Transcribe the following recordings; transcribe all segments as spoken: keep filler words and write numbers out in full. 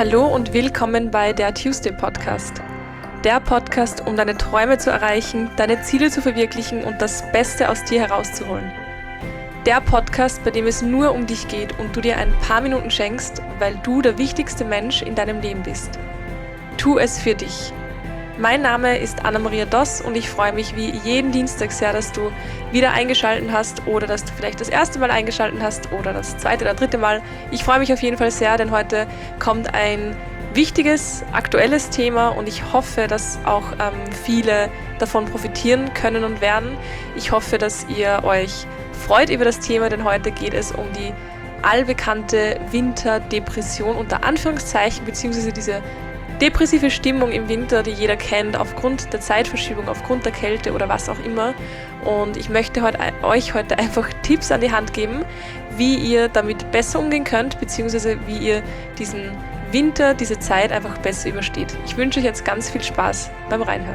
Hallo und willkommen bei der Tuesday Podcast. Der Podcast, um deine Träume zu erreichen, deine Ziele zu verwirklichen und das Beste aus dir herauszuholen. Der Podcast, bei dem es nur um dich geht und du dir ein paar Minuten schenkst, weil du der wichtigste Mensch in deinem Leben bist. Tu es für dich. Mein Name ist Anna-Maria Doss und ich freue mich wie jeden Dienstag sehr, dass du wieder eingeschaltet hast oder dass du vielleicht das erste Mal eingeschaltet hast oder das zweite oder dritte Mal. Ich freue mich auf jeden Fall sehr, denn heute kommt ein wichtiges, aktuelles Thema und ich hoffe, dass auch ähm, viele davon profitieren können und werden. Ich hoffe, dass ihr euch freut über das Thema, denn heute geht es um die allbekannte Winterdepression unter Anführungszeichen, beziehungsweise diese depressive Stimmung im Winter, die jeder kennt, aufgrund der Zeitverschiebung, aufgrund der Kälte oder was auch immer. Und ich möchte heute, euch heute einfach Tipps an die Hand geben, wie ihr damit besser umgehen könnt, beziehungsweise wie ihr diesen Winter, diese Zeit einfach besser übersteht. Ich wünsche euch jetzt ganz viel Spaß beim Reinhören.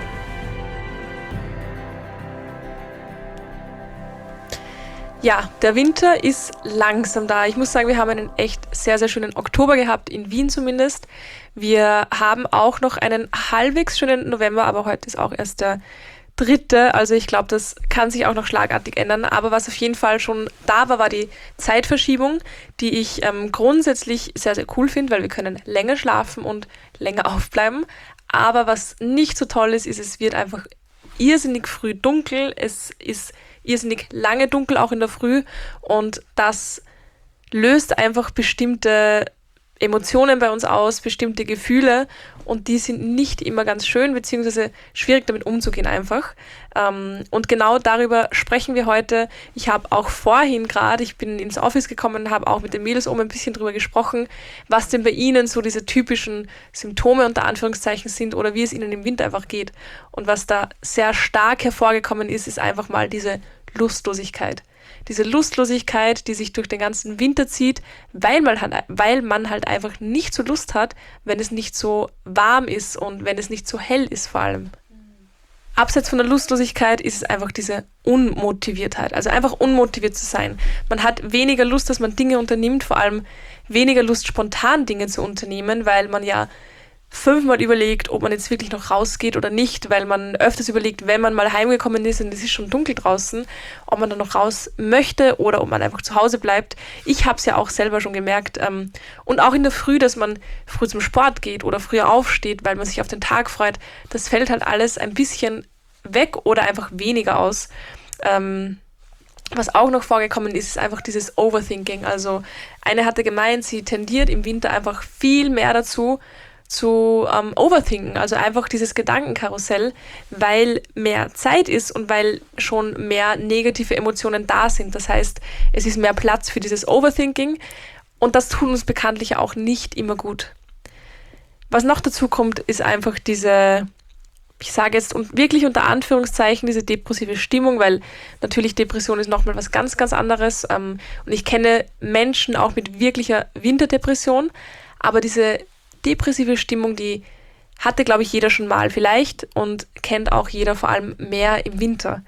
Ja, der Winter ist langsam da. Ich muss sagen, wir haben einen echt sehr, sehr schönen Oktober gehabt, in Wien zumindest. Wir haben auch noch einen halbwegs schönen November, aber heute ist auch erst der dritte. Also ich glaube, das kann sich auch noch schlagartig ändern. Aber was auf jeden Fall schon da war, war die Zeitverschiebung, die ich ähm, grundsätzlich sehr, sehr cool finde, weil wir können länger schlafen und länger aufbleiben. Aber was nicht so toll ist, ist, es wird einfach irrsinnig früh dunkel. Es ist irrsinnig lange dunkel, auch in der Früh. Und das löst einfach bestimmte Emotionen bei uns aus, bestimmte Gefühle. Und die sind nicht immer ganz schön, beziehungsweise schwierig damit umzugehen einfach. Ähm, und genau darüber sprechen wir heute. Ich habe auch vorhin gerade, ich bin ins Office gekommen, habe auch mit den Mädels oben ein bisschen drüber gesprochen, was denn bei ihnen so diese typischen Symptome unter Anführungszeichen sind oder wie es ihnen im Winter einfach geht. Und was da sehr stark hervorgekommen ist, ist einfach mal diese Lustlosigkeit. Diese Lustlosigkeit, die sich durch den ganzen Winter zieht, weil man, halt, weil man halt einfach nicht so Lust hat, wenn es nicht so warm ist und wenn es nicht so hell ist vor allem. Abseits von der Lustlosigkeit ist es einfach diese Unmotiviertheit, also einfach unmotiviert zu sein. Man hat weniger Lust, dass man Dinge unternimmt, vor allem weniger Lust, spontan Dinge zu unternehmen, weil man ja fünfmal überlegt, ob man jetzt wirklich noch rausgeht oder nicht, weil man öfters überlegt, wenn man mal heimgekommen ist und es ist schon dunkel draußen, ob man dann noch raus möchte oder ob man einfach zu Hause bleibt. Ich habe es ja auch selber schon gemerkt. Ähm, und auch in der Früh, dass man früh zum Sport geht oder früher aufsteht, weil man sich auf den Tag freut, das fällt halt alles ein bisschen weg oder einfach weniger aus. Ähm, Was auch noch vorgekommen ist, ist einfach dieses Overthinking. Also eine hatte gemeint, sie tendiert im Winter einfach viel mehr dazu, zu ähm, overthinken, also einfach dieses Gedankenkarussell, weil mehr Zeit ist und weil schon mehr negative Emotionen da sind. Das heißt, es ist mehr Platz für dieses Overthinking und das tut uns bekanntlich auch nicht immer gut. Was noch dazu kommt, ist einfach diese, ich sage jetzt und wirklich unter Anführungszeichen, diese depressive Stimmung, weil natürlich Depression ist nochmal was ganz, ganz anderes ähm, und ich kenne Menschen auch mit wirklicher Winterdepression, aber diese depressive Stimmung, die hatte, glaube ich, jeder schon mal vielleicht und kennt auch jeder vor allem mehr im Winter.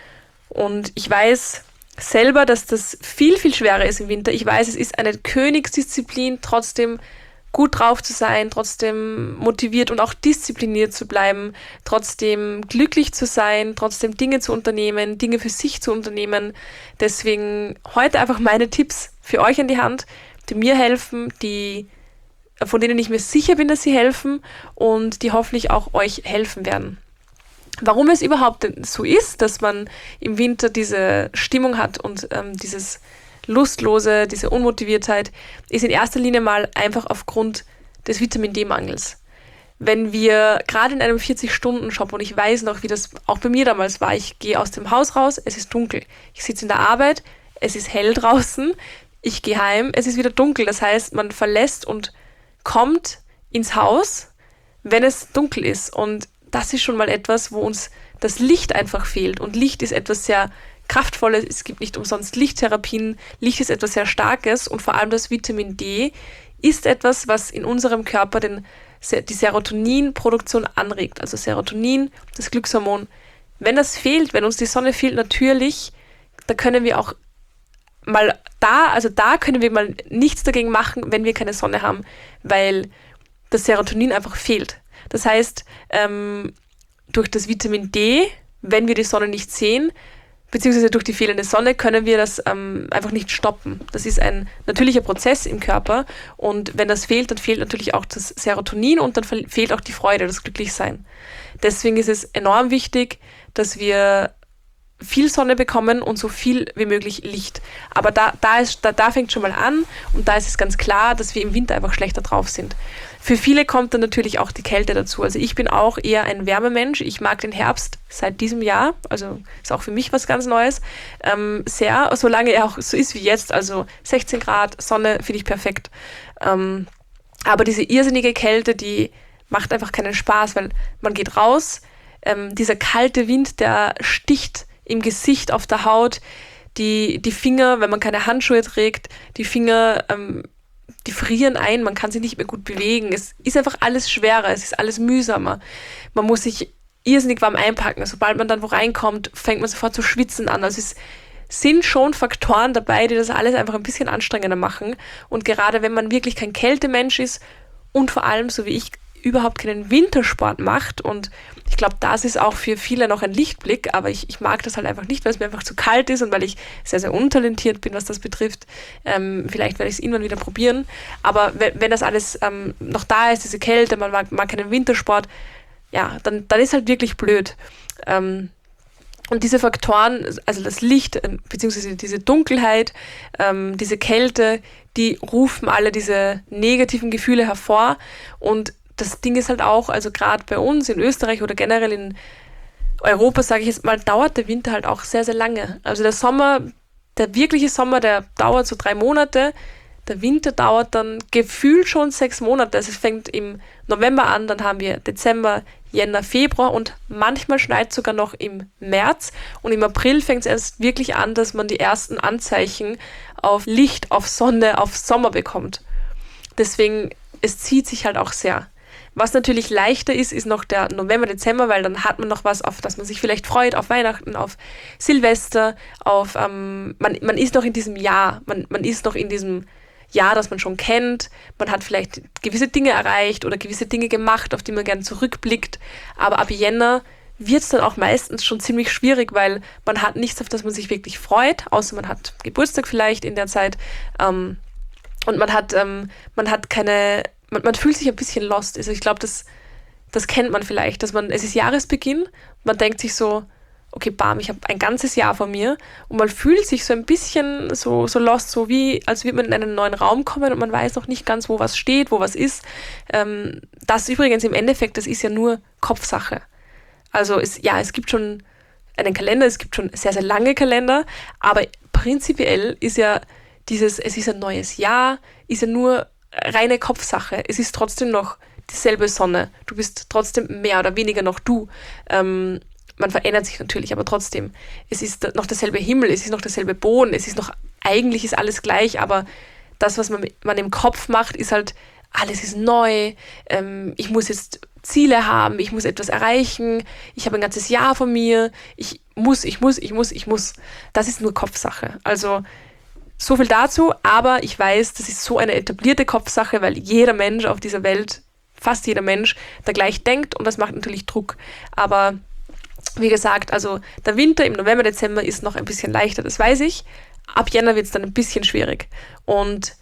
Und ich weiß selber, dass das viel, viel schwerer ist im Winter. Ich weiß, es ist eine Königsdisziplin, trotzdem gut drauf zu sein, trotzdem motiviert und auch diszipliniert zu bleiben, trotzdem glücklich zu sein, trotzdem Dinge zu unternehmen, Dinge für sich zu unternehmen. Deswegen heute einfach meine Tipps für euch an die Hand, die mir helfen, die von denen ich mir sicher bin, dass sie helfen und die hoffentlich auch euch helfen werden. Warum es überhaupt so ist, dass man im Winter diese Stimmung hat und ähm, dieses Lustlose, diese Unmotiviertheit, ist in erster Linie mal einfach aufgrund des Vitamin D-Mangels. Wenn wir gerade in einem vierzig-Stunden-Job, und ich weiß noch, wie das auch bei mir damals war, ich gehe aus dem Haus raus, es ist dunkel. Ich sitze in der Arbeit, es ist hell draußen, ich gehe heim, es ist wieder dunkel. Das heißt, man verlässt und kommt ins Haus, wenn es dunkel ist. Und das ist schon mal etwas, wo uns das Licht einfach fehlt. Und Licht ist etwas sehr Kraftvolles. Es gibt nicht umsonst Lichttherapien. Licht ist etwas sehr Starkes. Und vor allem das Vitamin D ist etwas, was in unserem Körper den, die Serotoninproduktion anregt. Also Serotonin, das Glückshormon. Wenn das fehlt, wenn uns die Sonne fehlt, natürlich, da können wir auch mal da, also da können wir mal nichts dagegen machen, wenn wir keine Sonne haben, weil das Serotonin einfach fehlt. Das heißt, ähm, durch das Vitamin D, wenn wir die Sonne nicht sehen, beziehungsweise durch die fehlende Sonne, können wir das ähm, einfach nicht stoppen. Das ist ein natürlicher Prozess im Körper und wenn das fehlt, dann fehlt natürlich auch das Serotonin und dann fehlt auch die Freude, das Glücklichsein. Deswegen ist es enorm wichtig, dass wir viel Sonne bekommen und so viel wie möglich Licht. Aber da, da, ist, da, da fängt schon mal an und da ist es ganz klar, dass wir im Winter einfach schlechter drauf sind. Für viele kommt dann natürlich auch die Kälte dazu. Also ich bin auch eher ein Wärmemensch. Ich mag den Herbst seit diesem Jahr, also ist auch für mich was ganz Neues, ähm, sehr, solange er auch so ist wie jetzt, also sechzehn Grad, Sonne, finde ich perfekt. Ähm, aber diese irrsinnige Kälte, die macht einfach keinen Spaß, weil man geht raus, ähm, dieser kalte Wind, der sticht im Gesicht, auf der Haut, die, die Finger, wenn man keine Handschuhe trägt, die Finger, ähm, die frieren ein, man kann sich nicht mehr gut bewegen. Es ist einfach alles schwerer, es ist alles mühsamer. Man muss sich irrsinnig warm einpacken. Sobald man dann wo reinkommt, fängt man sofort zu schwitzen an. Also es sind schon Faktoren dabei, die das alles einfach ein bisschen anstrengender machen. Und gerade wenn man wirklich kein Kältemensch ist und vor allem, so wie ich, überhaupt keinen Wintersport macht und ich glaube, das ist auch für viele noch ein Lichtblick, aber ich, ich mag das halt einfach nicht, weil es mir einfach zu kalt ist und weil ich sehr, sehr untalentiert bin, was das betrifft. Ähm, vielleicht werde ich es irgendwann wieder probieren, aber wenn, wenn das alles ähm, noch da ist, diese Kälte, man mag, mag keinen Wintersport, ja, dann, dann ist halt wirklich blöd. Ähm, und diese Faktoren, also das Licht, äh, beziehungsweise diese Dunkelheit, ähm, diese Kälte, die rufen alle diese negativen Gefühle hervor und das Ding ist halt auch, also gerade bei uns in Österreich oder generell in Europa, sage ich jetzt mal, dauert der Winter halt auch sehr, sehr lange. Also der Sommer, der wirkliche Sommer, der dauert so drei Monate. Der Winter dauert dann gefühlt schon sechs Monate. Also es fängt im November an, dann haben wir Dezember, Jänner, Februar und manchmal schneit sogar noch im März. Und im April fängt es erst wirklich an, dass man die ersten Anzeichen auf Licht, auf Sonne, auf Sommer bekommt. Deswegen, es zieht sich halt auch sehr. Was natürlich leichter ist, ist noch der November, Dezember, weil dann hat man noch was, auf das man sich vielleicht freut, auf Weihnachten, auf Silvester, auf, ähm, man, man ist noch in diesem Jahr, man, man ist noch in diesem Jahr, das man schon kennt, man hat vielleicht gewisse Dinge erreicht oder gewisse Dinge gemacht, auf die man gerne zurückblickt, aber ab Jänner wird es dann auch meistens schon ziemlich schwierig, weil man hat nichts, auf das man sich wirklich freut, außer man hat Geburtstag vielleicht in der Zeit, ähm, und man hat, ähm, man hat keine... Man, man fühlt sich ein bisschen lost. Also ich glaube, das, das kennt man vielleicht, dass man, es ist Jahresbeginn, man denkt sich so, okay, bam, ich habe ein ganzes Jahr vor mir und man fühlt sich so ein bisschen so, so lost, so wie, als würde man in einen neuen Raum kommen und man weiß noch nicht ganz, wo was steht, wo was ist. Ähm, das übrigens im Endeffekt, das ist ja nur Kopfsache. Also es, ja, es gibt schon einen Kalender, es gibt schon sehr, sehr lange Kalender, aber prinzipiell ist ja dieses, es ist ein neues Jahr, ist ja nur reine Kopfsache. Es ist trotzdem noch dieselbe Sonne. Du bist trotzdem mehr oder weniger noch du. Ähm, man verändert sich natürlich, aber trotzdem. Es ist noch derselbe Himmel, es ist noch derselbe Boden, es ist noch, eigentlich ist alles gleich, aber das, was man, man im Kopf macht, ist halt, alles ist neu, ähm, ich muss jetzt Ziele haben, ich muss etwas erreichen, ich habe ein ganzes Jahr von mir, ich muss, ich muss, ich muss, ich muss. Das ist nur Kopfsache. Also so viel dazu, aber ich weiß, das ist so eine etablierte Kopfsache, weil jeder Mensch auf dieser Welt, fast jeder Mensch, da gleich denkt und das macht natürlich Druck. Aber wie gesagt, also der Winter im November, Dezember ist noch ein bisschen leichter, das weiß ich. Ab Jänner wird es dann ein bisschen schwierig. Und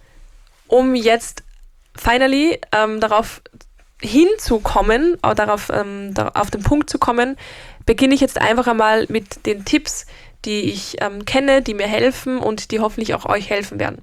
um jetzt finally ähm, darauf hinzukommen, auch darauf, ähm, da, auf den Punkt zu kommen, beginne ich jetzt einfach einmal mit den Tipps, die ich ähm, kenne, die mir helfen und die hoffentlich auch euch helfen werden.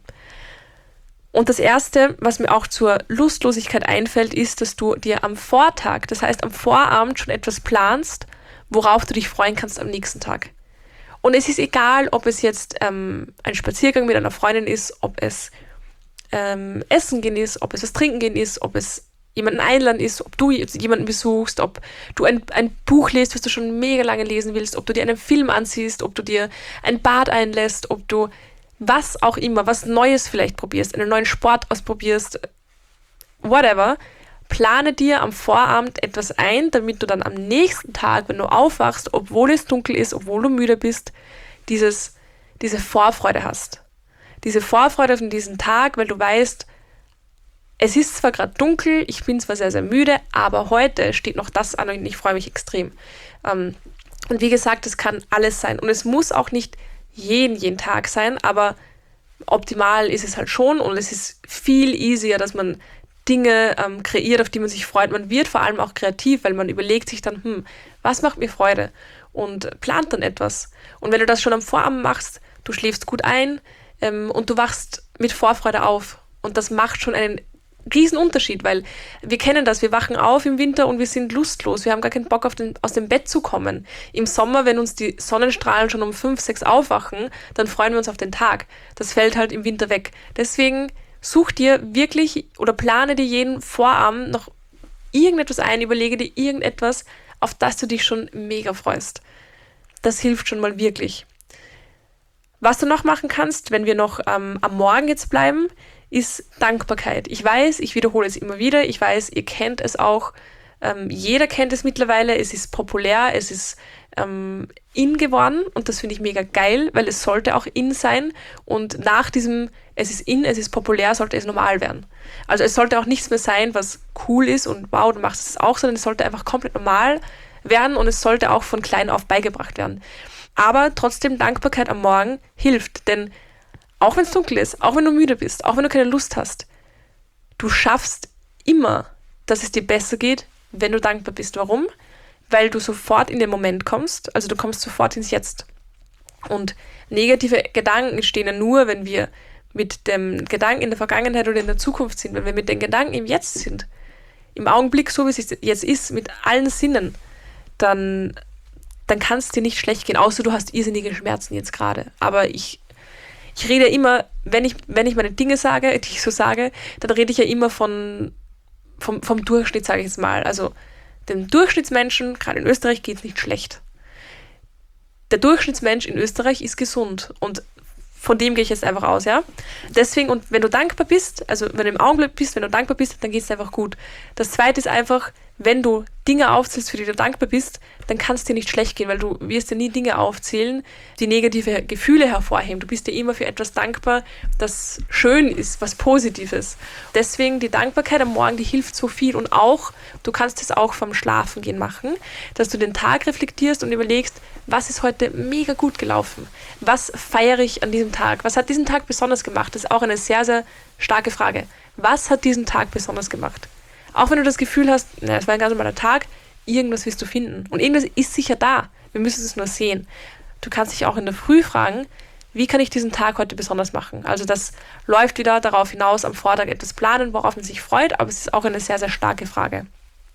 Und das Erste, was mir auch zur Lustlosigkeit einfällt, ist, dass du dir am Vortag, das heißt am Vorabend schon etwas planst, worauf du dich freuen kannst am nächsten Tag. Und es ist egal, ob es jetzt ähm, ein Spaziergang mit einer Freundin ist, ob es ähm, Essen gehen ist, ob es was trinken gehen ist, ob es jemanden einladen ist, ob du jemanden besuchst, ob du ein, ein Buch liest, was du schon mega lange lesen willst, ob du dir einen Film ansiehst, ob du dir ein Bad einlässt, ob du was auch immer, was Neues vielleicht probierst, einen neuen Sport ausprobierst, whatever, plane dir am Vorabend etwas ein, damit du dann am nächsten Tag, wenn du aufwachst, obwohl es dunkel ist, obwohl du müde bist, dieses, diese Vorfreude hast. diese Vorfreude auf diesen Tag, weil du weißt, es ist zwar gerade dunkel, ich bin zwar sehr, sehr müde, aber heute steht noch das an und ich freue mich extrem. Ähm, und wie gesagt, es kann alles sein. Und es muss auch nicht jeden, jeden Tag sein, aber optimal ist es halt schon und es ist viel easier, dass man Dinge ähm, kreiert, auf die man sich freut. Man wird vor allem auch kreativ, weil man überlegt sich dann, hm, was macht mir Freude? Und plant dann etwas. Und wenn du das schon am Vorabend machst, du schläfst gut ein ähm, und du wachst mit Vorfreude auf. Und das macht schon einen riesen Unterschied, weil wir kennen das, wir wachen auf im Winter und wir sind lustlos, wir haben gar keinen Bock auf den, aus dem Bett zu kommen. Im Sommer, wenn uns die Sonnenstrahlen schon um fünf, sechs aufwachen, dann freuen wir uns auf den Tag. Das fällt halt im Winter weg. Deswegen such dir wirklich oder plane dir jeden Vorabend noch irgendetwas ein, überlege dir irgendetwas, auf das du dich schon mega freust. Das hilft schon mal wirklich. Was du noch machen kannst, wenn wir noch ähm, am Morgen jetzt bleiben, ist Dankbarkeit. Ich weiß, ich wiederhole es immer wieder, ich weiß, ihr kennt es auch, ähm, jeder kennt es mittlerweile, es ist populär, es ist ähm, in geworden und das finde ich mega geil, weil es sollte auch in sein und nach diesem, es ist in, es ist populär, sollte es normal werden. Also es sollte auch nichts mehr sein, was cool ist und wow, du machst es auch, sondern es sollte einfach komplett normal werden und es sollte auch von klein auf beigebracht werden. Aber trotzdem Dankbarkeit am Morgen hilft, denn auch wenn es dunkel ist, auch wenn du müde bist, auch wenn du keine Lust hast, du schaffst immer, dass es dir besser geht, wenn du dankbar bist. Warum? Weil du sofort in den Moment kommst, also du kommst sofort ins Jetzt. Und negative Gedanken entstehen ja nur, wenn wir mit dem Gedanken in der Vergangenheit oder in der Zukunft sind, wenn wir mit den Gedanken im Jetzt sind, im Augenblick, so wie es jetzt ist, mit allen Sinnen, dann, dann kann es dir nicht schlecht gehen, außer du hast irrsinnige Schmerzen jetzt gerade. Aber ich Ich rede immer, wenn ich, wenn ich meine Dinge sage, die ich so sage, dann rede ich ja immer von, vom, vom Durchschnitt, sage ich jetzt mal. Also dem Durchschnittsmenschen, gerade in Österreich, geht es nicht schlecht. Der Durchschnittsmensch in Österreich ist gesund und von dem gehe ich jetzt einfach aus, ja. Deswegen, und wenn du dankbar bist, also wenn du im Augenblick bist, wenn du dankbar bist, dann geht es einfach gut. Das Zweite ist einfach, wenn du Dinge aufzählst, für die du dankbar bist, dann kann es dir nicht schlecht gehen, weil du wirst dir nie Dinge aufzählen, die negative Gefühle hervorheben. Du bist dir immer für etwas dankbar, das schön ist, was Positives. Deswegen die Dankbarkeit am Morgen, die hilft so viel. Und auch, du kannst es auch vom Schlafengehen machen, dass du den Tag reflektierst und überlegst, was ist heute mega gut gelaufen? Was feiere ich an diesem Tag? Was hat diesen Tag besonders gemacht? Das ist auch eine sehr, sehr starke Frage. Was hat diesen Tag besonders gemacht? Auch wenn du das Gefühl hast, na, es war ein ganz normaler Tag, irgendwas wirst du finden. Und irgendwas ist sicher da. Wir müssen es nur sehen. Du kannst dich auch in der Früh fragen, wie kann ich diesen Tag heute besonders machen? Also das läuft wieder darauf hinaus, am Vortag etwas planen, worauf man sich freut, aber es ist auch eine sehr, sehr starke Frage.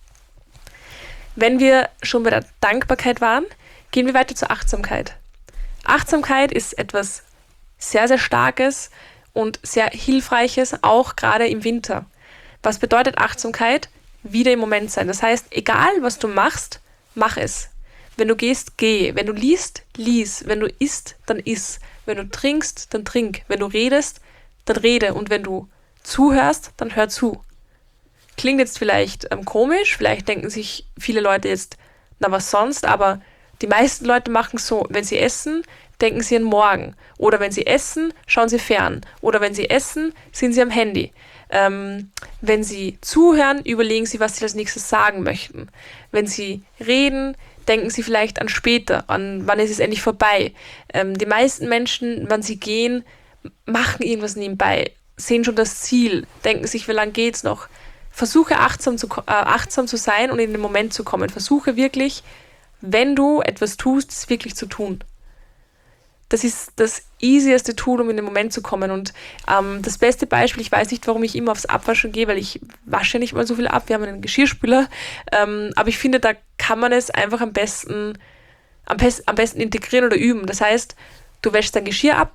Wenn wir schon bei der Dankbarkeit waren, gehen wir weiter zur Achtsamkeit. Achtsamkeit ist etwas sehr, sehr Starkes und sehr Hilfreiches, auch gerade im Winter. Was bedeutet Achtsamkeit? Wieder im Moment sein. Das heißt, egal was du machst, mach es. Wenn du gehst, geh. Wenn du liest, lies. Wenn du isst, dann iss. Wenn du trinkst, dann trink. Wenn du redest, dann rede. Und wenn du zuhörst, dann hör zu. Klingt jetzt vielleicht ähm, komisch, vielleicht denken sich viele Leute jetzt, na was sonst, aber die meisten Leute machen es so, wenn sie essen, denken sie an morgen. Oder wenn sie essen, schauen sie fern. Oder wenn sie essen, sind sie am Handy. Ähm, wenn sie zuhören, überlegen sie, was sie als nächstes sagen möchten. Wenn sie reden, denken sie vielleicht an später, an wann ist es endlich vorbei. Ähm, die meisten Menschen, wenn sie gehen, machen irgendwas nebenbei, sehen schon das Ziel, denken sich, wie lange geht's noch. Versuche achtsam zu, äh, achtsam zu sein und in den Moment zu kommen. Versuche wirklich, wenn du etwas tust, es wirklich zu tun. Das ist das easieste Tool, um in den Moment zu kommen. Und ähm, das beste Beispiel, ich weiß nicht, warum ich immer aufs Abwaschen gehe, weil ich wasche nicht mal so viel ab. Wir haben einen Geschirrspüler. Ähm, aber ich finde, da kann man es einfach am besten, am, best, am besten integrieren oder üben. Das heißt, du wäschst dein Geschirr ab,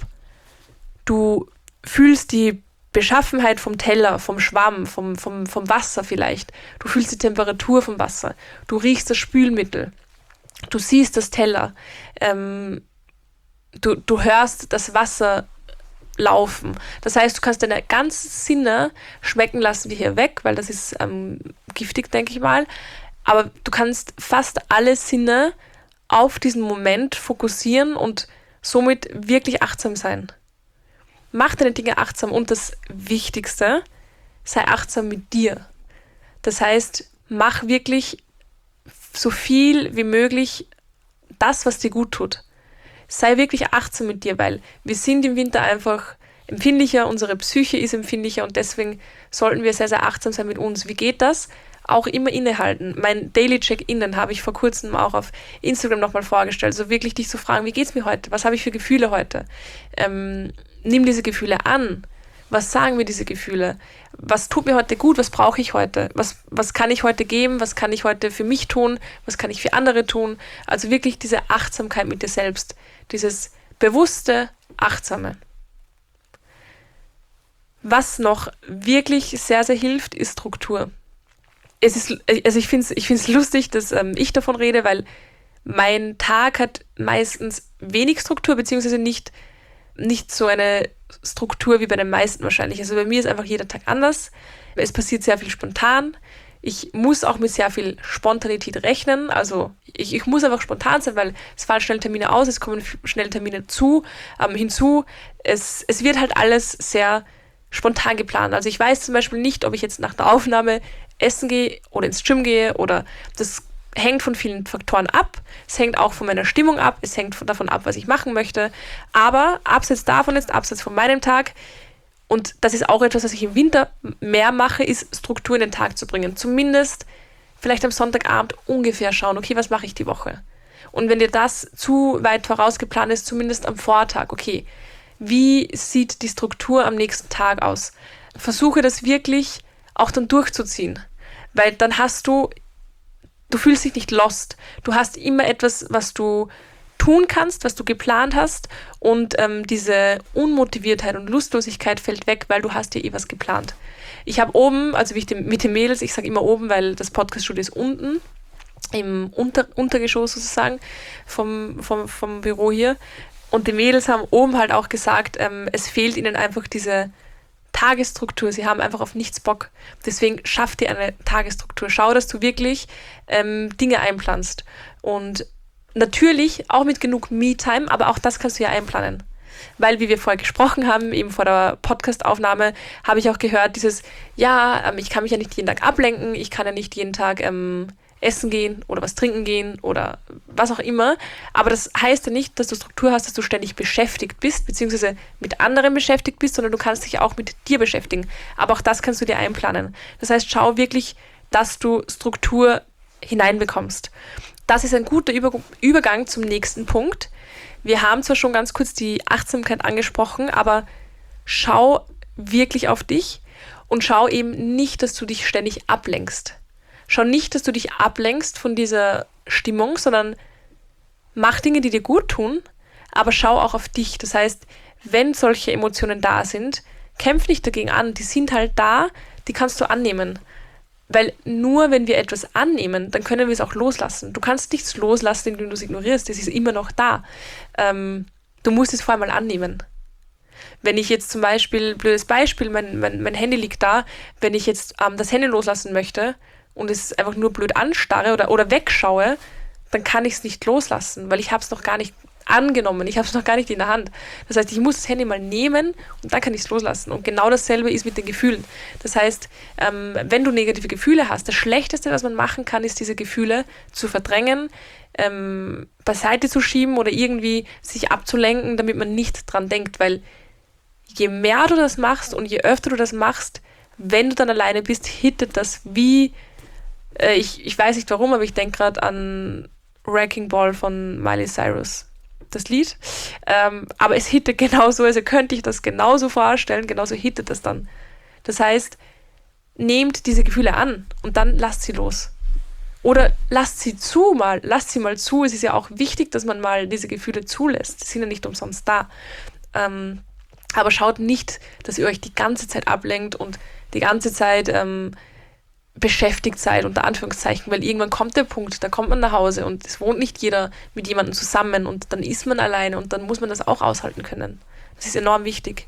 du fühlst die Beschaffenheit vom Teller, vom Schwamm, vom, vom, vom Wasser vielleicht. Du fühlst die Temperatur vom Wasser. Du riechst das Spülmittel. Du siehst das Teller. Ähm, Du, du hörst das Wasser laufen. Das heißt, du kannst deine ganzen Sinne schmecken lassen wir hier weg, weil das ist ähm, giftig, denke ich mal. Aber du kannst fast alle Sinne auf diesen Moment fokussieren und somit wirklich achtsam sein. mach deine Dinge achtsam und das Wichtigste, sei achtsam mit dir. Das heißt, mach wirklich so viel wie möglich das, was dir gut tut. Sei wirklich achtsam mit dir, weil wir sind im Winter einfach empfindlicher, unsere Psyche ist empfindlicher und deswegen sollten wir sehr, sehr achtsam sein mit uns. Wie geht das? Auch immer innehalten. Mein Daily Check-In habe ich vor kurzem auch auf Instagram nochmal vorgestellt. Also wirklich dich zu fragen, wie geht's mir heute? Was habe ich für Gefühle heute? Ähm, nimm diese Gefühle an. Was sagen mir diese Gefühle? Was tut mir heute gut? Was brauche ich heute? Was, was kann ich heute geben? Was kann ich heute für mich tun? Was kann ich für andere tun? Also wirklich diese Achtsamkeit mit dir selbst. Dieses bewusste, achtsame. Was noch wirklich sehr, sehr hilft, ist Struktur. Es ist, also ich finde es ich find's lustig, dass ähm, ich davon rede, weil mein Tag hat meistens wenig Struktur, beziehungsweise nicht, nicht so eine Struktur wie bei den meisten wahrscheinlich. Also bei mir ist einfach jeder Tag anders. Es passiert sehr viel spontan. Ich muss auch mit sehr viel Spontanität rechnen. Also ich, ich muss einfach spontan sein, weil es fallen schnell Termine aus, es kommen schnell Termine zu, ähm, hinzu. Es, es wird halt alles sehr spontan geplant. Also ich weiß zum Beispiel nicht, ob ich jetzt nach der Aufnahme essen gehe oder ins Gym gehe oder das hängt von vielen Faktoren ab. Es hängt auch von meiner Stimmung ab. Es hängt davon ab, was ich machen möchte. Aber abseits davon ist, abseits von meinem Tag, und das ist auch etwas, was ich im Winter mehr mache, ist Struktur in den Tag zu bringen. Zumindest vielleicht am Sonntagabend ungefähr schauen, okay, was mache ich die Woche? Und wenn dir das zu weit vorausgeplant ist, zumindest am Vortag, okay, wie sieht die Struktur am nächsten Tag aus? Versuche das wirklich auch dann durchzuziehen, weil dann hast du, du fühlst dich nicht lost. Du hast immer etwas, was du tun kannst, was du geplant hast und ähm, diese Unmotiviertheit und Lustlosigkeit fällt weg, weil du hast ja eh was geplant. Ich habe oben, also wie ich dem, mit den Mädels, ich sage immer oben, weil das Podcast-Studio ist unten, im Unter, Untergeschoss sozusagen vom, vom, vom Büro hier. Und die Mädels haben oben halt auch gesagt, ähm, es fehlt ihnen einfach diese Tagesstruktur. Sie haben einfach auf nichts Bock. Deswegen schaff dir eine Tagesstruktur. Schau, dass du wirklich ähm, Dinge einplanst. Und natürlich auch mit genug Me-Time, aber auch das kannst du ja einplanen. Weil, wie wir vorher gesprochen haben, eben vor der Podcast-Aufnahme, habe ich auch gehört, dieses, ja, ähm, ich kann mich ja nicht jeden Tag ablenken, ich kann ja nicht jeden Tag ähm, essen gehen oder was trinken gehen oder was auch immer. Aber das heißt ja nicht, dass du Struktur hast, dass du ständig beschäftigt bist, beziehungsweise mit anderen beschäftigt bist, sondern du kannst dich auch mit dir beschäftigen. Aber auch das kannst du dir einplanen. Das heißt, schau wirklich, dass du Struktur hineinbekommst. Das ist ein guter Über- Übergang zum nächsten Punkt. Wir haben zwar schon ganz kurz die Achtsamkeit angesprochen, aber schau wirklich auf dich und schau eben nicht, dass du dich ständig ablenkst. Schau nicht, dass du dich ablenkst von dieser Stimmung, sondern mach Dinge, die dir gut tun, aber schau auch auf dich. Das heißt, wenn solche Emotionen da sind, kämpf nicht dagegen an. Die sind halt da, die kannst du annehmen. Weil nur wenn wir etwas annehmen, dann können wir es auch loslassen. Du kannst nichts loslassen, indem du es ignorierst. Es ist immer noch da. Ähm, du musst es vor allem mal annehmen. Wenn ich jetzt zum Beispiel, blödes Beispiel, mein, mein, mein Handy liegt da, wenn ich jetzt ähm, das Handy loslassen möchte und es einfach nur blöd anstarre oder, oder wegschaue, dann kann ich es nicht loslassen, weil ich habe es noch gar nicht angenommen, ich habe es noch gar nicht in der Hand. Das heißt, ich muss das Handy mal nehmen und dann kann ich es loslassen. Und genau dasselbe ist mit den Gefühlen. Das heißt, ähm, wenn du negative Gefühle hast, das Schlechteste, was man machen kann, ist, diese Gefühle zu verdrängen, ähm, beiseite zu schieben oder irgendwie sich abzulenken, damit man nicht dran denkt, weil je mehr du das machst und je öfter du das machst, wenn du dann alleine bist, hittet das wie, äh, ich, ich weiß nicht warum, aber ich denke gerade an Wrecking Ball von Miley Cyrus, das Lied. Ähm, aber es hittet genauso, also könnte ich das genauso vorstellen, genauso hittet das dann. Das heißt, nehmt diese Gefühle an und dann lasst sie los. Oder lasst sie zu mal, lasst sie mal zu. Es ist ja auch wichtig, dass man mal diese Gefühle zulässt. Die sind ja nicht umsonst da. Ähm, aber schaut nicht, dass ihr euch die ganze Zeit ablenkt und die ganze Zeit ähm, beschäftigt seid, unter Anführungszeichen, weil irgendwann kommt der Punkt, da kommt man nach Hause und es wohnt nicht jeder mit jemandem zusammen und dann ist man alleine und dann muss man das auch aushalten können. Das ist enorm wichtig.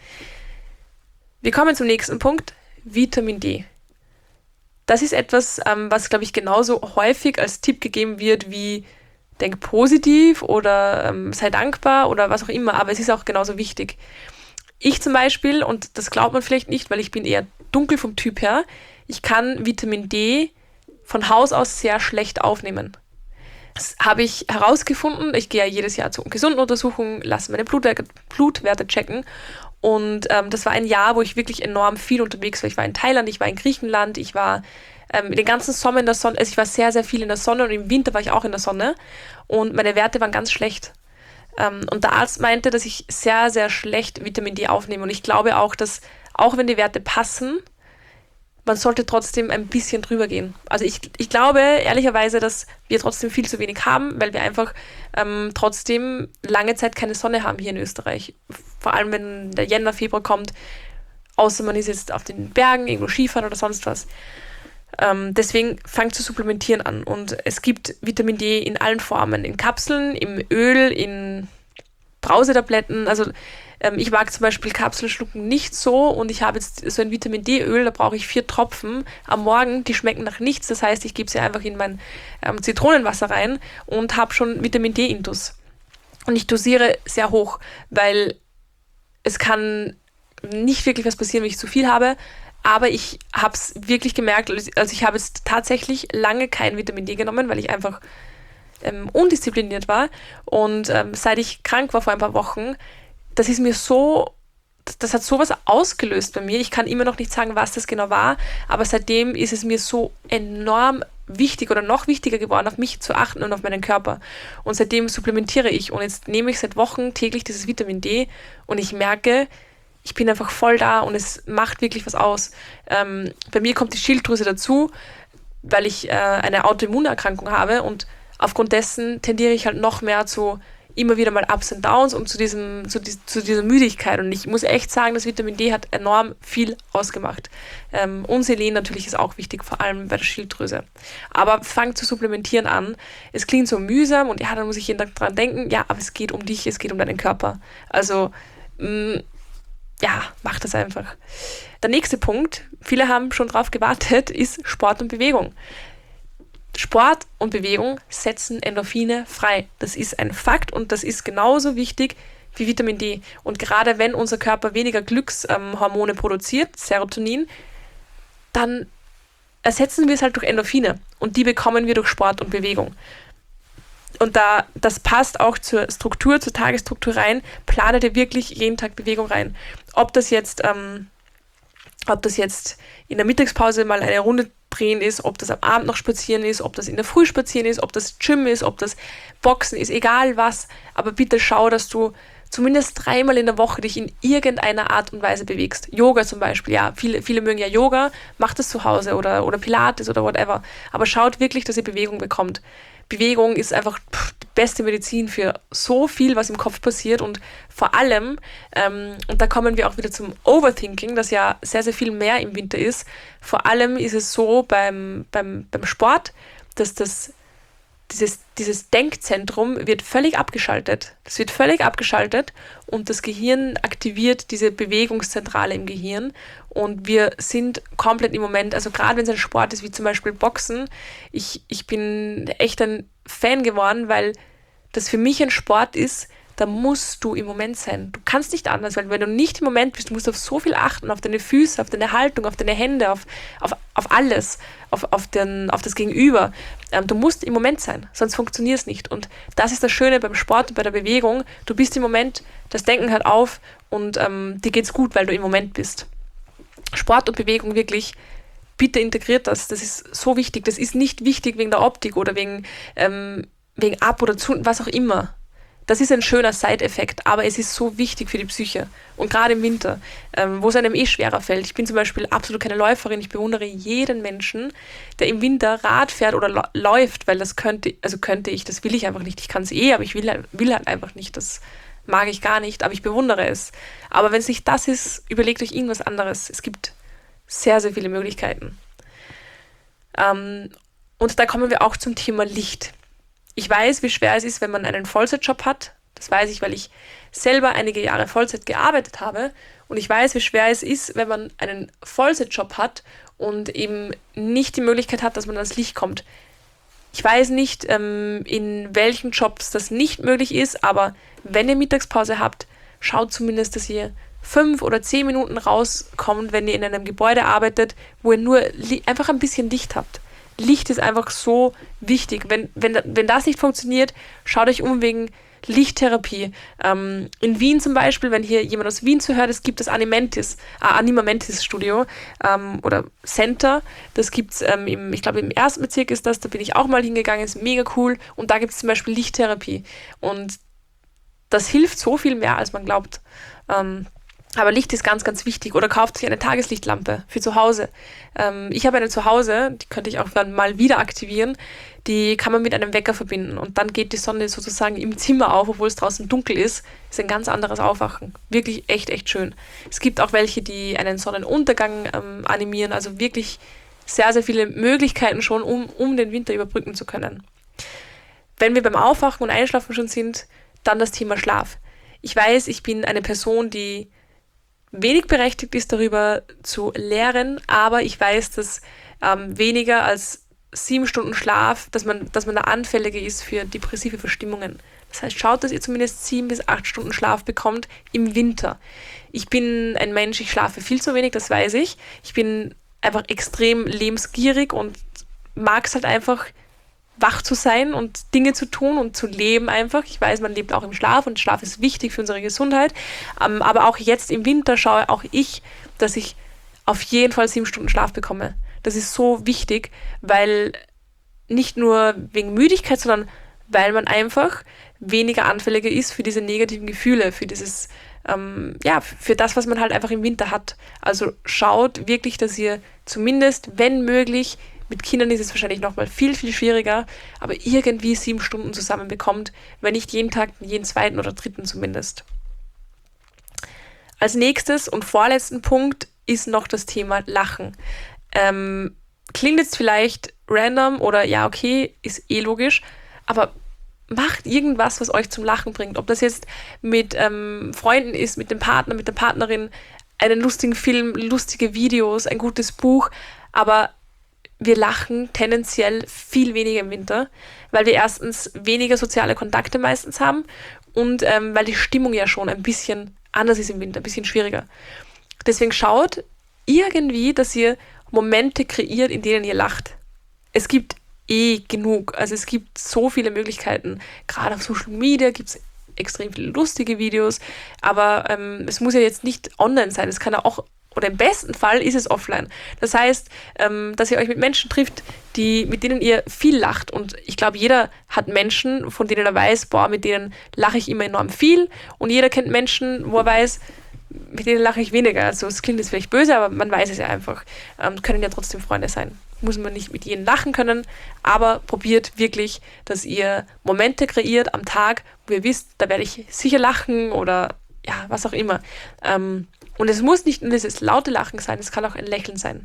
Wir kommen zum nächsten Punkt, Vitamin D. Das ist etwas, ähm, was, glaube ich, genauso häufig als Tipp gegeben wird wie denk positiv oder ähm, sei dankbar oder was auch immer, aber es ist auch genauso wichtig. Ich zum Beispiel, und das glaubt man vielleicht nicht, weil ich bin eher dunkel vom Typ her, ich kann Vitamin D von Haus aus sehr schlecht aufnehmen. Das habe ich herausgefunden. Ich gehe ja jedes Jahr zur Gesundenuntersuchung, lasse meine Blutwerte, Blutwerte checken. Und ähm, das war ein Jahr, wo ich wirklich enorm viel unterwegs war. Ich war in Thailand, ich war in Griechenland, ich war ähm, den ganzen Sommer in der Sonne. Also ich war sehr, sehr viel in der Sonne und im Winter war ich auch in der Sonne. Und meine Werte waren ganz schlecht. Ähm, und der Arzt meinte, dass ich sehr, sehr schlecht Vitamin D aufnehme. Und ich glaube auch, dass auch wenn die Werte passen, man sollte trotzdem ein bisschen drüber gehen. Also ich, ich glaube ehrlicherweise, dass wir trotzdem viel zu wenig haben, weil wir einfach ähm, trotzdem lange Zeit keine Sonne haben hier in Österreich. Vor allem, wenn der Jänner, Februar kommt, außer man ist jetzt auf den Bergen, irgendwo Skifahren oder sonst was. Ähm, deswegen fangt zu supplementieren an. Und es gibt Vitamin D in allen Formen. In Kapseln, im Öl, in Brausetabletten. Also ähm, ich mag zum Beispiel Kapselschlucken nicht so und ich habe jetzt so ein Vitamin D-Öl, da brauche ich vier Tropfen am Morgen, die schmecken nach nichts. Das heißt, ich gebe sie einfach in mein ähm, Zitronenwasser rein und habe schon Vitamin D-Intus. Und ich dosiere sehr hoch, weil es kann nicht wirklich was passieren, wenn ich zu viel habe. Aber ich habe es wirklich gemerkt, also ich habe jetzt tatsächlich lange kein Vitamin D genommen, weil ich einfach ähm, undiszipliniert war. Und ähm, seit ich krank war vor ein paar Wochen, das ist mir so, das hat sowas ausgelöst bei mir. Ich kann immer noch nicht sagen, was das genau war, aber seitdem ist es mir so enorm wichtig oder noch wichtiger geworden, auf mich zu achten und auf meinen Körper. Und seitdem supplementiere ich und jetzt nehme ich seit Wochen täglich dieses Vitamin D und ich merke, ich bin einfach voll da und es macht wirklich was aus. Ähm, bei mir kommt die Schilddrüse dazu, weil ich äh, eine Autoimmunerkrankung habe und aufgrund dessen tendiere ich halt noch mehr zu immer wieder mal Ups und Downs und zu, diesem, zu, die, zu dieser Müdigkeit. Und ich muss echt sagen, das Vitamin D hat enorm viel ausgemacht. Ähm, und Selen natürlich ist auch wichtig, vor allem bei der Schilddrüse. Aber fang zu supplementieren an. Es klingt so mühsam und ja, dann muss ich jeden Tag dran denken, ja, aber es geht um dich, es geht um deinen Körper. Also, mh, ja, mach das einfach. Der nächste Punkt, viele haben schon drauf gewartet, ist Sport und Bewegung. Sport und Bewegung setzen Endorphine frei. Das ist ein Fakt und das ist genauso wichtig wie Vitamin D. Und gerade wenn unser Körper weniger Glückshormone ähm, produziert, Serotonin, dann ersetzen wir es halt durch Endorphine und die bekommen wir durch Sport und Bewegung. Und da, das passt auch zur Struktur, zur Tagesstruktur rein, plane dir wirklich jeden Tag Bewegung rein. Ob das jetzt, ähm, ob das jetzt in der Mittagspause mal eine Runde drehen ist, ob das am Abend noch spazieren ist, ob das in der Früh spazieren ist, ob das Gym ist, ob das Boxen ist, egal was. Aber bitte schau, dass du zumindest dreimal in der Woche dich in irgendeiner Art und Weise bewegst. Yoga zum Beispiel, ja, viele, viele mögen ja Yoga, macht das zu Hause oder, oder Pilates oder whatever. Aber schaut wirklich, dass ihr Bewegung bekommt. Bewegung ist einfach pff, die beste Medizin für so viel, was im Kopf passiert und vor allem, ähm, und da kommen wir auch wieder zum Overthinking, das ja sehr, sehr viel mehr im Winter ist, vor allem ist es so beim, beim, beim Sport, dass das, dieses, dieses Denkzentrum wird völlig abgeschaltet. Das wird völlig abgeschaltet und das Gehirn aktiviert diese Bewegungszentrale im Gehirn und wir sind komplett im Moment, also gerade wenn es ein Sport ist, wie zum Beispiel Boxen, ich, ich bin echt ein Fan geworden, weil das für mich ein Sport ist, da musst du im Moment sein. Du kannst nicht anders, weil wenn du nicht im Moment bist, du musst auf so viel achten, auf deine Füße, auf deine Haltung, auf deine Hände, auf, auf, auf alles, auf, auf, den, auf das Gegenüber. Ähm, du musst im Moment sein, sonst funktioniert es nicht. Und das ist das Schöne beim Sport und bei der Bewegung. Du bist im Moment, das Denken hört auf und ähm, dir geht's gut, weil du im Moment bist. Sport und Bewegung wirklich, bitte integriert das. Das ist so wichtig. Das ist nicht wichtig wegen der Optik oder wegen, ähm, wegen ab oder zu, was auch immer. Das ist ein schöner Side-Effekt, aber es ist so wichtig für die Psyche. Und gerade im Winter, ähm, wo es einem eh schwerer fällt. Ich bin zum Beispiel absolut keine Läuferin. Ich bewundere jeden Menschen, der im Winter Rad fährt oder lo- läuft, weil das könnte, also könnte ich, das will ich einfach nicht. Ich kann es eh, aber ich will halt, will halt einfach nicht. Das mag ich gar nicht, aber ich bewundere es. Aber wenn es nicht das ist, überlegt euch irgendwas anderes. Es gibt sehr, sehr viele Möglichkeiten. Ähm, und da kommen wir auch zum Thema Licht. Ich weiß, wie schwer es ist, wenn man einen Vollzeitjob hat. Das weiß ich, weil ich selber einige Jahre Vollzeit gearbeitet habe. Und ich weiß, wie schwer es ist, wenn man einen Vollzeitjob hat und eben nicht die Möglichkeit hat, dass man ans Licht kommt. Ich weiß nicht, ähm, in welchen Jobs das nicht möglich ist, aber wenn ihr Mittagspause habt, schaut zumindest, dass ihr fünf oder zehn Minuten rauskommt, wenn ihr in einem Gebäude arbeitet, wo ihr nur li- einfach ein bisschen Licht habt. Licht ist einfach so wichtig. Wenn, wenn, wenn das nicht funktioniert, schaut euch um wegen Lichttherapie. Ähm, in Wien zum Beispiel, wenn hier jemand aus Wien zuhört, es gibt das Animentis, äh, Animamentis Studio ähm, oder Center. Das gibt es, ähm, im, ich glaube im ersten Bezirk ist das, da bin ich auch mal hingegangen, ist mega cool. Und da gibt es zum Beispiel Lichttherapie. Und das hilft so viel mehr, als man glaubt. Ähm, aber Licht ist ganz, ganz wichtig. Oder kauft sich eine Tageslichtlampe für zu Hause. Ähm, ich habe eine zu Hause, die könnte ich auch dann mal wieder aktivieren. Die kann man mit einem Wecker verbinden. Und dann geht die Sonne sozusagen im Zimmer auf, obwohl es draußen dunkel ist. Ist ein ganz anderes Aufwachen. Wirklich echt, echt schön. Es gibt auch welche, die einen Sonnenuntergang ähm, animieren. Also wirklich sehr, sehr viele Möglichkeiten schon, um, um den Winter überbrücken zu können. Wenn wir beim Aufwachen und Einschlafen schon sind, dann das Thema Schlaf. Ich weiß, ich bin eine Person, die wenig berechtigt ist, darüber zu lehren, aber ich weiß, dass ähm, weniger als sieben Stunden Schlaf, dass man, dass man da anfälliger ist für depressive Verstimmungen. Das heißt, schaut, dass ihr zumindest sieben bis acht Stunden Schlaf bekommt im Winter. Ich bin ein Mensch, ich schlafe viel zu wenig, das weiß ich. Ich bin einfach extrem lebensgierig und mag es halt einfach, wach zu sein und Dinge zu tun und zu leben einfach. Ich weiß, man lebt auch im Schlaf und Schlaf ist wichtig für unsere Gesundheit. Ähm, aber auch jetzt im Winter schaue auch ich, dass ich auf jeden Fall sieben Stunden Schlaf bekomme. Das ist so wichtig, weil nicht nur wegen Müdigkeit, sondern weil man einfach weniger anfälliger ist für diese negativen Gefühle, für dieses, ähm, ja, für das, was man halt einfach im Winter hat. Also schaut wirklich, dass ihr zumindest, wenn möglich, mit Kindern ist es wahrscheinlich nochmal viel, viel schwieriger, aber irgendwie sieben Stunden zusammen bekommt, wenn nicht jeden Tag, jeden zweiten oder dritten zumindest. Als nächstes und vorletzten Punkt ist noch das Thema Lachen. Ähm, klingt jetzt vielleicht random oder ja, okay, ist eh logisch, aber macht irgendwas, was euch zum Lachen bringt. Ob das jetzt mit ähm, Freunden ist, mit dem Partner, mit der Partnerin, einen lustigen Film, lustige Videos, ein gutes Buch, aber wir lachen tendenziell viel weniger im Winter, weil wir erstens weniger soziale Kontakte meistens haben und ähm, weil die Stimmung ja schon ein bisschen anders ist im Winter, ein bisschen schwieriger. Deswegen schaut irgendwie, dass ihr Momente kreiert, in denen ihr lacht. Es gibt eh genug, also es gibt so viele Möglichkeiten. Gerade auf Social Media gibt es extrem viele lustige Videos, aber ähm, es muss ja jetzt nicht online sein, es kann ja auch, oder im besten Fall ist es offline. Das heißt, ähm, dass ihr euch mit Menschen trifft, die, mit denen ihr viel lacht. Und ich glaube, jeder hat Menschen, von denen er weiß, boah, mit denen lache ich immer enorm viel. Und jeder kennt Menschen, wo er weiß, mit denen lache ich weniger. Also es klingt jetzt vielleicht böse, aber man weiß es ja einfach. Ähm, können ja trotzdem Freunde sein. Muss man nicht mit jedem lachen können, aber probiert wirklich, dass ihr Momente kreiert am Tag, wo ihr wisst, da werde ich sicher lachen oder ja, was auch immer. Ähm, Und es muss nicht nur dieses laute Lachen sein, es kann auch ein Lächeln sein.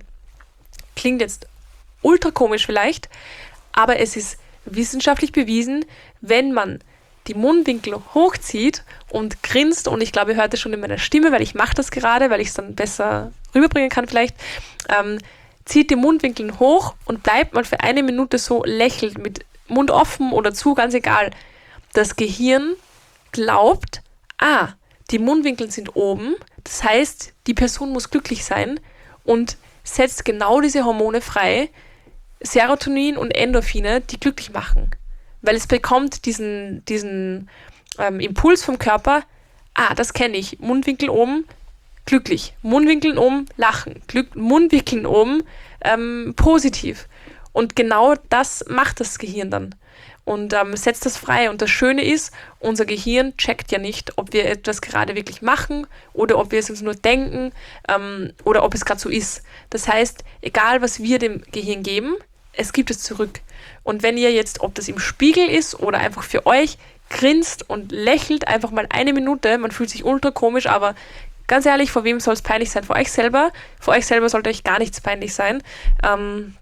Klingt jetzt ultra komisch vielleicht, aber es ist wissenschaftlich bewiesen, wenn man die Mundwinkel hochzieht und grinst, und ich glaube, ihr hört es schon in meiner Stimme, weil ich mache das gerade, weil ich es dann besser rüberbringen kann vielleicht, ähm, zieht die Mundwinkel hoch und bleibt mal für eine Minute so lächelnd, mit Mund offen oder zu, ganz egal. Das Gehirn glaubt, ah, die Mundwinkel sind oben, das heißt, die Person muss glücklich sein und setzt genau diese Hormone frei, Serotonin und Endorphine, die glücklich machen. Weil es bekommt diesen, diesen ähm, Impuls vom Körper, ah, das kenne ich, Mundwinkel oben, glücklich, Mundwinkeln oben, lachen, Glück, Mundwinkeln oben, ähm, positiv. Und genau das macht das Gehirn dann. Und ähm, setzt das frei. Und das Schöne ist, unser Gehirn checkt ja nicht, ob wir etwas gerade wirklich machen oder ob wir es uns nur denken ähm, oder ob es gerade so ist. Das heißt, egal was wir dem Gehirn geben, es gibt es zurück. Und wenn ihr jetzt, ob das im Spiegel ist oder einfach für euch, grinst und lächelt einfach mal eine Minute, man fühlt sich ultra komisch, aber ganz ehrlich, vor wem soll es peinlich sein? Vor euch selber. Vor euch selber sollte euch gar nichts peinlich sein. Ähm,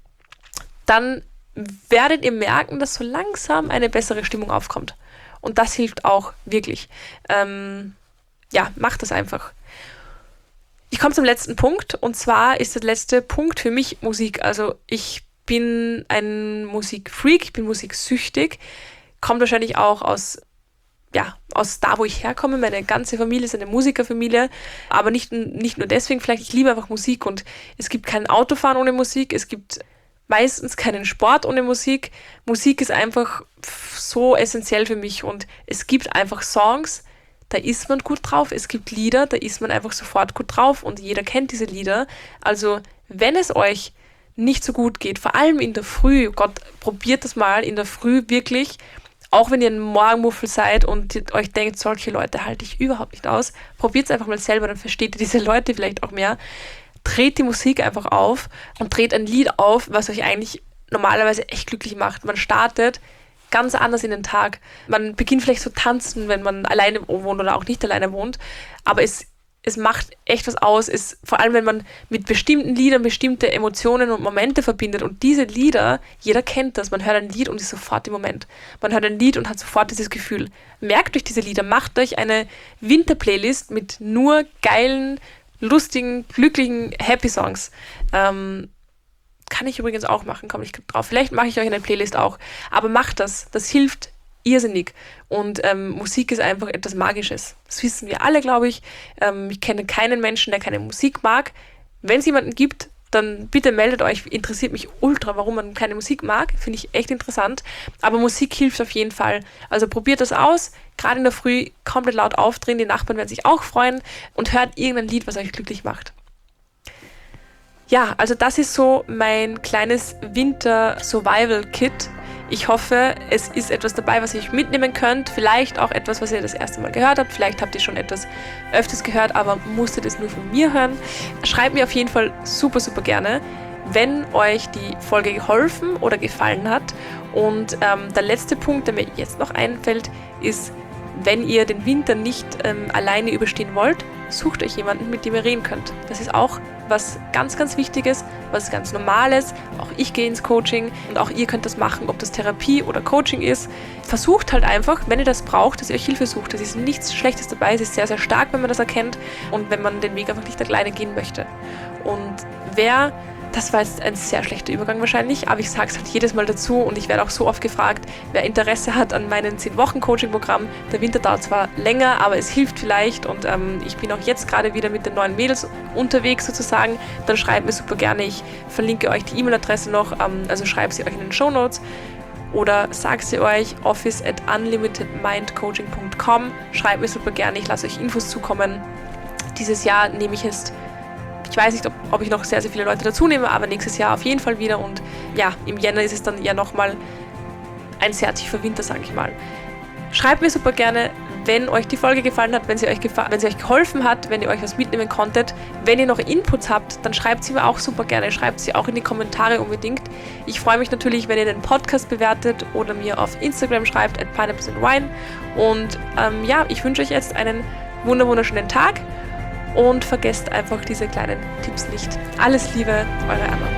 dann werdet ihr merken, dass so langsam eine bessere Stimmung aufkommt. Und das hilft auch wirklich. Ähm, ja, macht das einfach. Ich komme zum letzten Punkt, und zwar ist der letzte Punkt für mich Musik. Also ich bin ein Musikfreak, ich bin musiksüchtig, kommt wahrscheinlich auch aus ja, aus da, wo ich herkomme, meine ganze Familie ist eine Musikerfamilie, aber nicht, nicht nur deswegen, vielleicht, ich liebe einfach Musik und es gibt kein Autofahren ohne Musik, es gibt meistens keinen Sport ohne Musik. Musik ist einfach so essentiell für mich und es gibt einfach Songs, da ist man gut drauf, es gibt Lieder, da ist man einfach sofort gut drauf und jeder kennt diese Lieder. Also wenn es euch nicht so gut geht, vor allem in der Früh, Gott, probiert das mal in der Früh wirklich, auch wenn ihr ein Morgenmuffel seid und euch denkt, solche Leute halte ich überhaupt nicht aus, probiert es einfach mal selber, dann versteht ihr diese Leute vielleicht auch mehr. Dreht die Musik einfach auf und dreht ein Lied auf, was euch eigentlich normalerweise echt glücklich macht. Man startet ganz anders in den Tag. Man beginnt vielleicht zu tanzen, wenn man alleine wohnt oder auch nicht alleine wohnt, aber es Es macht echt was aus, es, vor allem wenn man mit bestimmten Liedern bestimmte Emotionen und Momente verbindet und diese Lieder, jeder kennt das, man hört ein Lied und ist sofort im Moment. Man hört ein Lied und hat sofort dieses Gefühl. Merkt euch diese Lieder, macht euch eine Winterplaylist mit nur geilen, lustigen, glücklichen Happy-Songs. Ähm, kann ich übrigens auch machen, komme ich drauf. Vielleicht mache ich euch eine Playlist auch, aber macht das, das hilft irrsinnig. Und ähm, Musik ist einfach etwas Magisches. Das wissen wir alle, glaube ich. Ähm, ich kenne keinen Menschen, der keine Musik mag. Wenn es jemanden gibt, dann bitte meldet euch. Interessiert mich ultra, warum man keine Musik mag. Finde ich echt interessant. Aber Musik hilft auf jeden Fall. Also probiert das aus. Gerade in der Früh komplett laut aufdrehen. Die Nachbarn werden sich auch freuen. Und hört irgendein Lied, was euch glücklich macht. Ja, also das ist so mein kleines Winter-Survival-Kit. Ich hoffe, es ist etwas dabei, was ihr euch mitnehmen könnt. Vielleicht auch etwas, was ihr das erste Mal gehört habt. Vielleicht habt ihr schon etwas öfters gehört, aber musstet es nur von mir hören. Schreibt mir auf jeden Fall super, super gerne, wenn euch die Folge geholfen oder gefallen hat. Und ähm, der letzte Punkt, der mir jetzt noch einfällt, ist, wenn ihr den Winter nicht ähm, alleine überstehen wollt, sucht euch jemanden, mit dem ihr reden könnt. Das ist auch was ganz, ganz Wichtiges, was ganz Normales. Auch ich gehe ins Coaching und auch ihr könnt das machen, ob das Therapie oder Coaching ist. Versucht halt einfach, wenn ihr das braucht, dass ihr euch Hilfe sucht. Es ist nichts Schlechtes dabei, es ist sehr, sehr stark, wenn man das erkennt und wenn man den Weg einfach nicht alleine gehen möchte. Und wer... Das war jetzt ein sehr schlechter Übergang wahrscheinlich, aber ich sage es halt jedes Mal dazu und ich werde auch so oft gefragt, wer Interesse hat an meinem zehn Wochen Coaching Programm. Der Winter dauert zwar länger, aber es hilft vielleicht und ähm, ich bin auch jetzt gerade wieder mit den neuen Mädels unterwegs sozusagen. Dann schreibt mir super gerne, ich verlinke euch die E-Mail-Adresse noch, ähm, also schreibt sie euch in den Shownotes oder sagt sie euch office at unlimitedmindcoaching punkt com. Schreibt mir super gerne, ich lasse euch Infos zukommen. Dieses Jahr nehme ich es Ich weiß nicht, ob, ob ich noch sehr, sehr viele Leute dazu nehme, aber nächstes Jahr auf jeden Fall wieder. Und ja, im Jänner ist es dann ja nochmal ein sehr tiefer Winter, sage ich mal. Schreibt mir super gerne, wenn euch die Folge gefallen hat, wenn sie euch, gefa- wenn sie euch geholfen hat, wenn ihr euch was mitnehmen konntet. Wenn ihr noch Inputs habt, dann schreibt sie mir auch super gerne. Schreibt sie auch in die Kommentare unbedingt. Ich freue mich natürlich, wenn ihr den Podcast bewertet oder mir auf Instagram schreibt, at pineapples and wine. Und ähm, ja, ich wünsche euch jetzt einen wunderschönen Tag. Und vergesst einfach diese kleinen Tipps nicht. Alles Liebe, eure Anna.